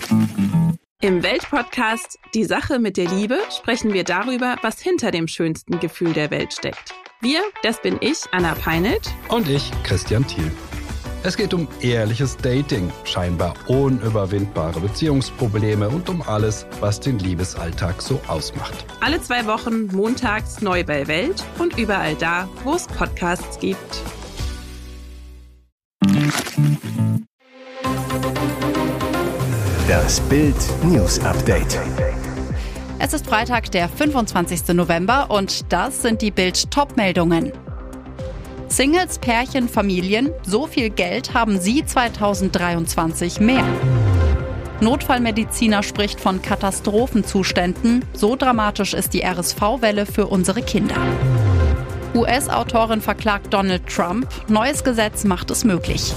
Im Weltpodcast Die Sache mit der Liebe sprechen wir darüber, was hinter dem schönsten Gefühl der Welt steckt. Wir, das bin ich, Anna Peinelt. Und ich, Christian Thiel. Es geht um ehrliches Dating, scheinbar unüberwindbare Beziehungsprobleme und um alles, was den Liebesalltag so ausmacht. Alle 2 Wochen montags neu bei Welt und überall da, wo es Podcasts gibt. Das Bild News Update. Es ist Freitag, der 25. November und das sind die Bild-Top-Meldungen. Singles, Pärchen, Familien, so viel Geld haben sie 2023 mehr. Notfallmediziner spricht von Katastrophenzuständen, so dramatisch ist die RSV-Welle für unsere Kinder. US-Autorin verklagt Donald Trump, neues Gesetz macht es möglich.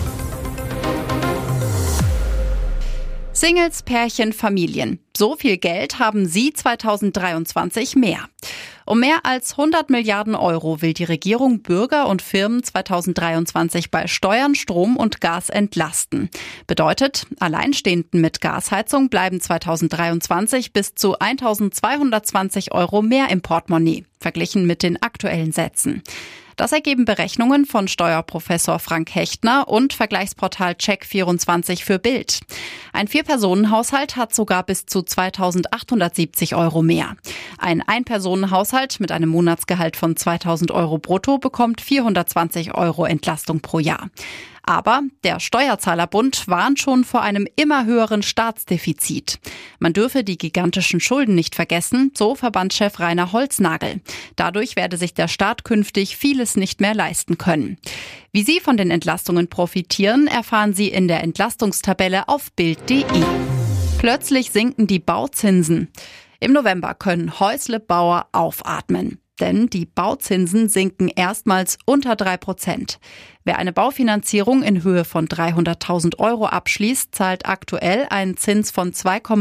Singles, Pärchen, Familien. So viel Geld haben sie 2023 mehr. Um mehr als 100 Milliarden Euro will die Regierung Bürger und Firmen 2023 bei Steuern, Strom und Gas entlasten. Bedeutet, Alleinstehenden mit Gasheizung bleiben 2023 bis zu 1.220 Euro mehr im Portemonnaie, verglichen mit den aktuellen Sätzen. Das ergeben Berechnungen von Steuerprofessor Frank Hechtner und Vergleichsportal Check24 für Bild. Ein 4-Personen-Haushalt hat sogar bis zu 2.870 Euro mehr. Ein Ein-Personen-Haushalt mit einem Monatsgehalt von 2.000 Euro brutto bekommt 420 Euro Entlastung pro Jahr. Aber der Steuerzahlerbund warnt schon vor einem immer höheren Staatsdefizit. Man dürfe die gigantischen Schulden nicht vergessen, so Verbandschef Rainer Holznagel. Dadurch werde sich der Staat künftig vieles nicht mehr leisten können. Wie Sie von den Entlastungen profitieren, erfahren Sie in der Entlastungstabelle auf Bild.de. Plötzlich sinken die Bauzinsen. Im November können Häuslebauer aufatmen. Denn die Bauzinsen sinken erstmals unter 3%. Wer eine Baufinanzierung in Höhe von 300.000 Euro abschließt, zahlt aktuell einen Zins von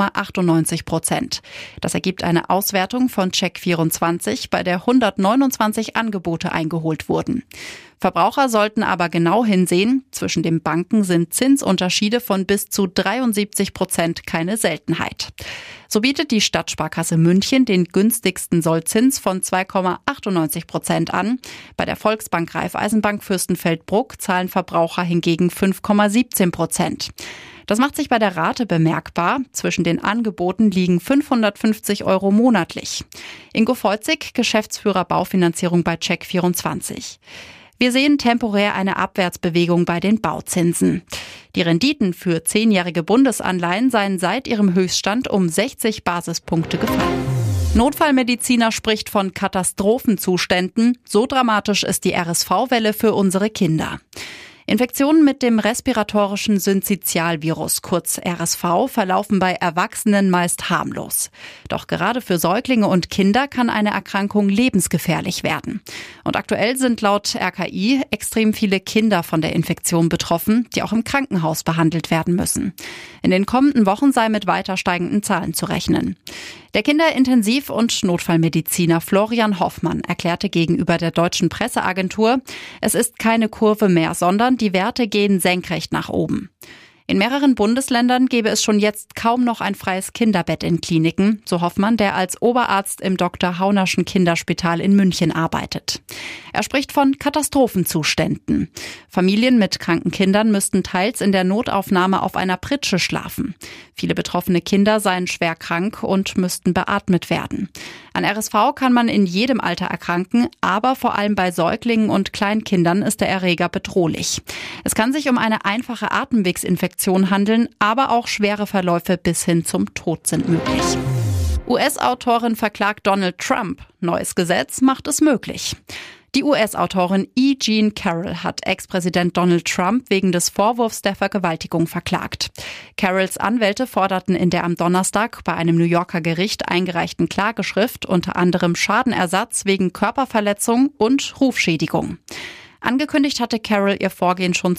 2,98%. Das ergibt eine Auswertung von Check24, bei der 129 Angebote eingeholt wurden. Verbraucher sollten aber genau hinsehen, zwischen den Banken sind Zinsunterschiede von bis zu 73% keine Seltenheit. So bietet die Stadtsparkasse München den günstigsten Sollzins von 2,98% an. Bei der Volksbank Raiffeisenbank Fürstenfeldbruck zahlen Verbraucher hingegen 5,17%. Das macht sich bei der Rate bemerkbar. Zwischen den Angeboten liegen 550 Euro monatlich. Ingo Feuzig, Geschäftsführer Baufinanzierung bei Check24. Wir sehen temporär eine Abwärtsbewegung bei den Bauzinsen. Die Renditen für 10-jährige Bundesanleihen seien seit ihrem Höchststand um 60 Basispunkte gefallen. Notfallmediziner spricht von Katastrophenzuständen. So dramatisch ist die RSV-Welle für unsere Kinder. Infektionen mit dem respiratorischen Synzytialvirus, kurz RSV, verlaufen bei Erwachsenen meist harmlos. Doch gerade für Säuglinge und Kinder kann eine Erkrankung lebensgefährlich werden. Und aktuell sind laut RKI extrem viele Kinder von der Infektion betroffen, die auch im Krankenhaus behandelt werden müssen. In den kommenden Wochen sei mit weiter steigenden Zahlen zu rechnen. Der Kinderintensiv- und Notfallmediziner Florian Hoffmann erklärte gegenüber der Deutschen Presseagentur, es ist keine Kurve mehr, sondern die Werte gehen senkrecht nach oben. In mehreren Bundesländern gäbe es schon jetzt kaum noch ein freies Kinderbett in Kliniken, so Hoffmann, der als Oberarzt im Dr. Haunerschen Kinderspital in München arbeitet. Er spricht von Katastrophenzuständen. Familien mit kranken Kindern müssten teils in der Notaufnahme auf einer Pritsche schlafen. Viele betroffene Kinder seien schwer krank und müssten beatmet werden. An RSV kann man in jedem Alter erkranken, aber vor allem bei Säuglingen und Kleinkindern ist der Erreger bedrohlich. Es kann sich um eine einfache Atemwegsinfektion handeln, aber auch schwere Verläufe bis hin zum Tod sind möglich. US-Autorin verklagt Donald Trump. Neues Gesetz macht es möglich. Die US-Autorin E. Jean Carroll hat Ex-Präsident Donald Trump wegen des Vorwurfs der Vergewaltigung verklagt. Carrolls Anwälte forderten in der am Donnerstag bei einem New Yorker Gericht eingereichten Klageschrift unter anderem Schadenersatz wegen Körperverletzung und Rufschädigung. Angekündigt hatte Carroll ihr Vorgehen schon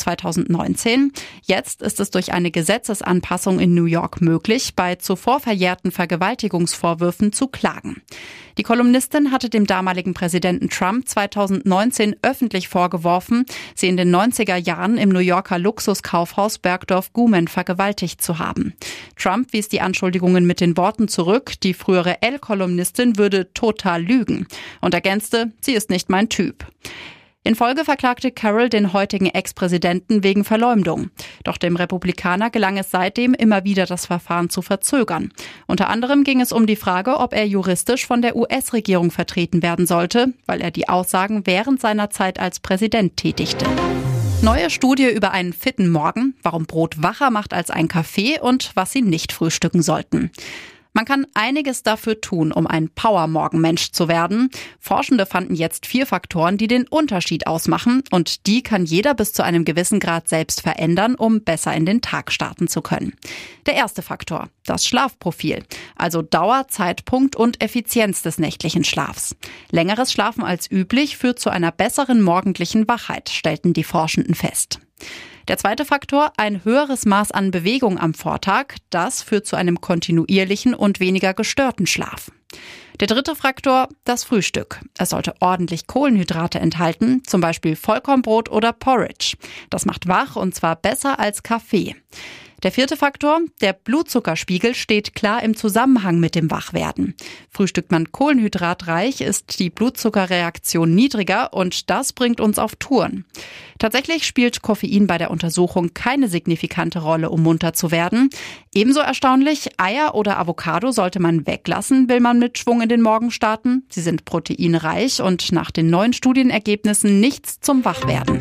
2019. Jetzt ist es durch eine Gesetzesanpassung in New York möglich, bei zuvor verjährten Vergewaltigungsvorwürfen zu klagen. Die Kolumnistin hatte dem damaligen Präsidenten Trump 2019 öffentlich vorgeworfen, sie in den 90er Jahren im New Yorker Luxuskaufhaus Bergdorf Gourmet vergewaltigt zu haben. Trump wies die Anschuldigungen mit den Worten zurück, die frühere Elle-Kolumnistin würde total lügen und ergänzte, sie ist nicht mein Typ. In Folge verklagte Carroll den heutigen Ex-Präsidenten wegen Verleumdung. Doch dem Republikaner gelang es seitdem immer wieder, das Verfahren zu verzögern. Unter anderem ging es um die Frage, ob er juristisch von der US-Regierung vertreten werden sollte, weil er die Aussagen während seiner Zeit als Präsident tätigte. Neue Studie über einen fitten Morgen, warum Brot wacher macht als ein Kaffee und was Sie nicht frühstücken sollten. Man kann einiges dafür tun, um ein Power-Morgenmensch zu werden. Forschende fanden jetzt 4 Faktoren, die den Unterschied ausmachen, und die kann jeder bis zu einem gewissen Grad selbst verändern, um besser in den Tag starten zu können. Der erste Faktor, das Schlafprofil, also Dauer, Zeitpunkt und Effizienz des nächtlichen Schlafs. Längeres Schlafen als üblich führt zu einer besseren morgendlichen Wachheit, stellten die Forschenden fest. Der zweite Faktor, ein höheres Maß an Bewegung am Vortag, das führt zu einem kontinuierlichen und weniger gestörten Schlaf. Der dritte Faktor, das Frühstück. Es sollte ordentlich Kohlenhydrate enthalten, zum Beispiel Vollkornbrot oder Porridge. Das macht wach und zwar besser als Kaffee. Der vierte Faktor, der Blutzuckerspiegel, steht klar im Zusammenhang mit dem Wachwerden. Frühstückt man kohlenhydratreich, ist die Blutzuckerreaktion niedriger und das bringt uns auf Touren. Tatsächlich spielt Koffein bei der Untersuchung keine signifikante Rolle, um munter zu werden. Ebenso erstaunlich, Eier oder Avocado sollte man weglassen, will man mit Schwung in den Morgen starten. Sie sind proteinreich und nach den neuen Studienergebnissen nichts zum Wachwerden.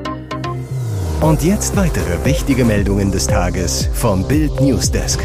Und jetzt weitere wichtige Meldungen des Tages vom Bild Newsdesk.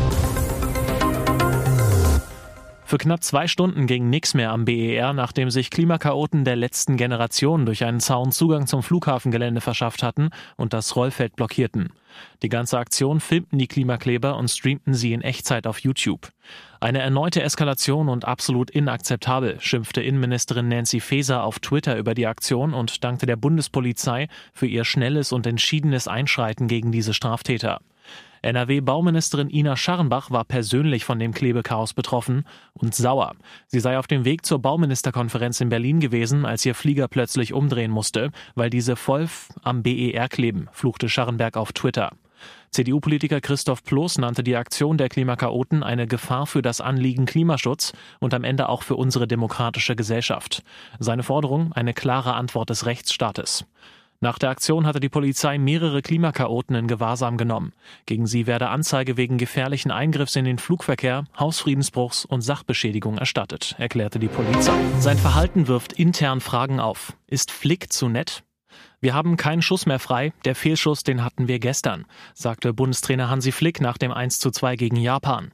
Für knapp 2 Stunden ging nichts mehr am BER, nachdem sich Klimakaoten der letzten Generation durch einen Zaun Zugang zum Flughafengelände verschafft hatten und das Rollfeld blockierten. Die ganze Aktion filmten die Klimakleber und streamten sie in Echtzeit auf YouTube. Eine erneute Eskalation und absolut inakzeptabel, schimpfte Innenministerin Nancy Faeser auf Twitter über die Aktion und dankte der Bundespolizei für ihr schnelles und entschiedenes Einschreiten gegen diese Straftäter. NRW-Bauministerin Ina Scharrenbach war persönlich von dem Klebechaos betroffen und sauer. Sie sei auf dem Weg zur Bauministerkonferenz in Berlin gewesen, als ihr Flieger plötzlich umdrehen musste, weil diese voll am BER kleben, fluchte Scharrenberg auf Twitter. CDU-Politiker Christoph Ploß nannte die Aktion der Klimakaoten eine Gefahr für das Anliegen Klimaschutz und am Ende auch für unsere demokratische Gesellschaft. Seine Forderung, eine klare Antwort des Rechtsstaates. Nach der Aktion hatte die Polizei mehrere Klimakaoten in Gewahrsam genommen. Gegen sie werde Anzeige wegen gefährlichen Eingriffs in den Flugverkehr, Hausfriedensbruchs und Sachbeschädigung erstattet, erklärte die Polizei. Sein Verhalten wirft intern Fragen auf. Ist Flick zu nett? Wir haben keinen Schuss mehr frei, der Fehlschuss, den hatten wir gestern, sagte Bundestrainer Hansi Flick nach dem 1:2 gegen Japan.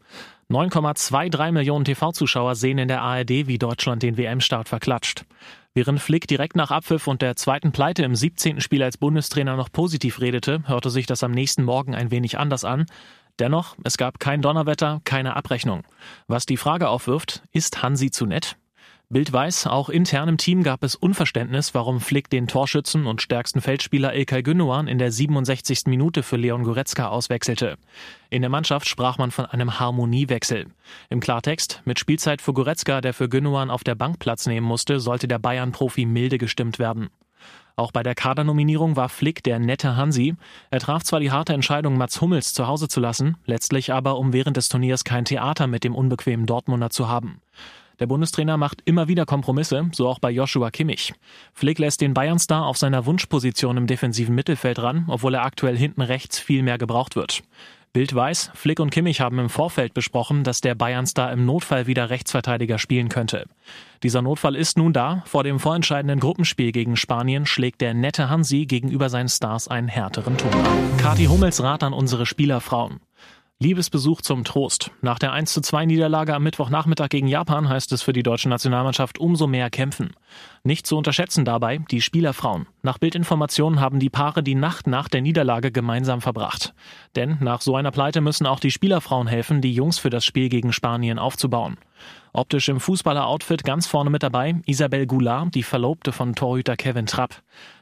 9,23 Millionen TV-Zuschauer sehen in der ARD, wie Deutschland den WM-Start verklatscht. Während Flick direkt nach Abpfiff und der zweiten Pleite im 17. Spiel als Bundestrainer noch positiv redete, hörte sich das am nächsten Morgen ein wenig anders an. Dennoch, es gab kein Donnerwetter, keine Abrechnung. Was die Frage aufwirft, ist Hansi zu nett? Bild weiß, auch intern im Team gab es Unverständnis, warum Flick den Torschützen und stärksten Feldspieler İlkay Gündoğan in der 67. Minute für Leon Goretzka auswechselte. In der Mannschaft sprach man von einem Harmoniewechsel. Im Klartext, mit Spielzeit für Goretzka, der für Gündoğan auf der Bank Platz nehmen musste, sollte der Bayern-Profi milde gestimmt werden. Auch bei der Kadernominierung war Flick der nette Hansi. Er traf zwar die harte Entscheidung, Mats Hummels zu Hause zu lassen, letztlich aber, um während des Turniers kein Theater mit dem unbequemen Dortmunder zu haben. Der Bundestrainer macht immer wieder Kompromisse, so auch bei Joshua Kimmich. Flick lässt den Bayern-Star auf seiner Wunschposition im defensiven Mittelfeld ran, obwohl er aktuell hinten rechts viel mehr gebraucht wird. Bild weiß, Flick und Kimmich haben im Vorfeld besprochen, dass der Bayern-Star im Notfall wieder Rechtsverteidiger spielen könnte. Dieser Notfall ist nun da. Vor dem vorentscheidenden Gruppenspiel gegen Spanien schlägt der nette Hansi gegenüber seinen Stars einen härteren Ton an. Kathi Hummels Rat an unsere Spielerfrauen. Liebesbesuch zum Trost. Nach der 1:2-Niederlage am Mittwochnachmittag gegen Japan heißt es für die deutsche Nationalmannschaft umso mehr kämpfen. Nicht zu unterschätzen dabei die Spielerfrauen. Nach Bildinformationen haben die Paare die Nacht nach der Niederlage gemeinsam verbracht. Denn nach so einer Pleite müssen auch die Spielerfrauen helfen, die Jungs für das Spiel gegen Spanien aufzubauen. Optisch im Fußballer-Outfit ganz vorne mit dabei Isabelle Goulart, die Verlobte von Torhüter Kevin Trapp.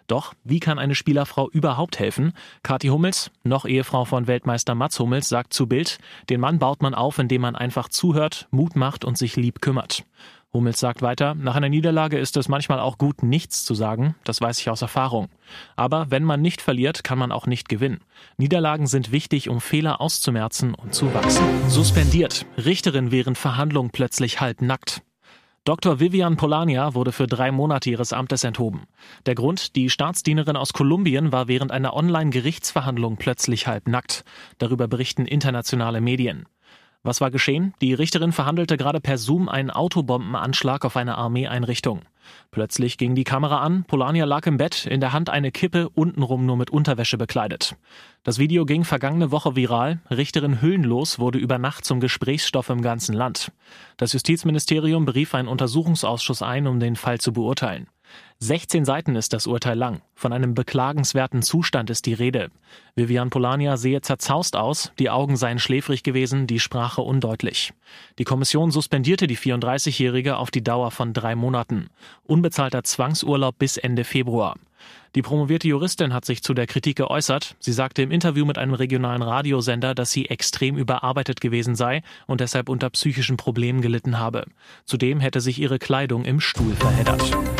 Doch wie kann eine Spielerfrau überhaupt helfen? Kathi Hummels, noch Ehefrau von Weltmeister Mats Hummels, sagt zu Bild, den Mann baut man auf, indem man einfach zuhört, Mut macht und sich lieb kümmert. Hummels sagt weiter, nach einer Niederlage ist es manchmal auch gut, nichts zu sagen, das weiß ich aus Erfahrung. Aber wenn man nicht verliert, kann man auch nicht gewinnen. Niederlagen sind wichtig, um Fehler auszumerzen und zu wachsen. Suspendiert, Richterin während Verhandlung plötzlich halbnackt. Dr. Vivian Polania wurde für 3 Monate ihres Amtes enthoben. Der Grund, die Staatsdienerin aus Kolumbien war während einer Online-Gerichtsverhandlung plötzlich halbnackt. Darüber berichten internationale Medien. Was war geschehen? Die Richterin verhandelte gerade per Zoom einen Autobombenanschlag auf eine Armeeeinrichtung. Plötzlich ging die Kamera an, Polania lag im Bett, in der Hand eine Kippe, untenrum nur mit Unterwäsche bekleidet. Das Video ging vergangene Woche viral, Richterin hüllenlos wurde über Nacht zum Gesprächsstoff im ganzen Land. Das Justizministerium berief einen Untersuchungsausschuss ein, um den Fall zu beurteilen. 16 Seiten ist das Urteil lang. Von einem beklagenswerten Zustand ist die Rede. Vivian Polania sehe zerzaust aus, die Augen seien schläfrig gewesen, die Sprache undeutlich. Die Kommission suspendierte die 34-Jährige auf die Dauer von 3 Monaten. Unbezahlter Zwangsurlaub bis Ende Februar. Die promovierte Juristin hat sich zu der Kritik geäußert. Sie sagte im Interview mit einem regionalen Radiosender, dass sie extrem überarbeitet gewesen sei und deshalb unter psychischen Problemen gelitten habe. Zudem hätte sich ihre Kleidung im Stuhl verheddert.